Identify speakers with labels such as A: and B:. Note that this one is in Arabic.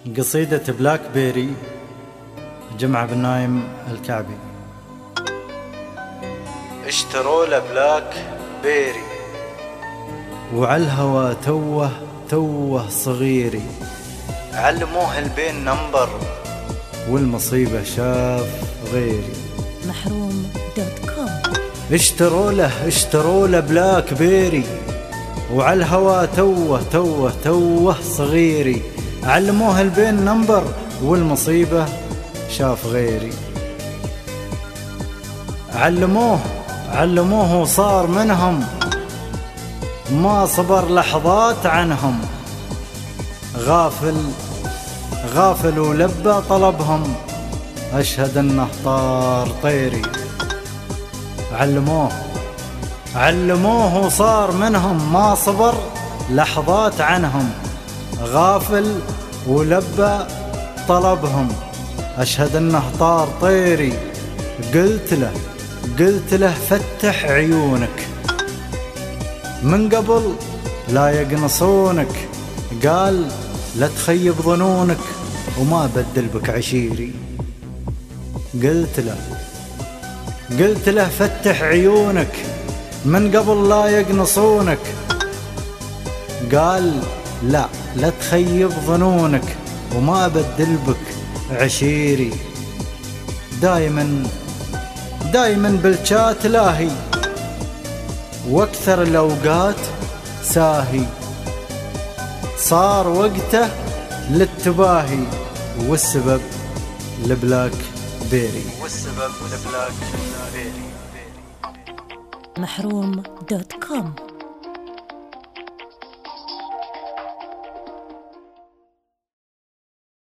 A: قصيدة بلاك بيري جمع بن نايم الكعبي. اشتروا له بلاك بيري وعالهوى توه صغيري، علموه البين نمبر والمصيبة شاف غيري.
B: محروم.com.
A: اشتروا له بلاك بيري وعالهوى توه صغيري، علموه البين نمبر والمصيبة شاف غيري. علموه وصار منهم ما صبر لحظات عنهم، غافل ولبى طلبهم، أشهد أنه طار طيري. علموه وصار منهم ما صبر لحظات عنهم، غافل ولبى طلبهم، أشهد أنه طار طيري. قلت له فتح عيونك من قبل لا يقنصونك، قال لا تخيب ظنونك وما بدل بك عشيري. قلت له فتح عيونك من قبل لا يقنصونك، قال لا تخيب ظنونك وما بدل بك عشيري. دايما بالشات لاهي واكثر الاوقات ساهي، صار وقته للتباهي والسبب لبلاك بيري.
B: محروم.com.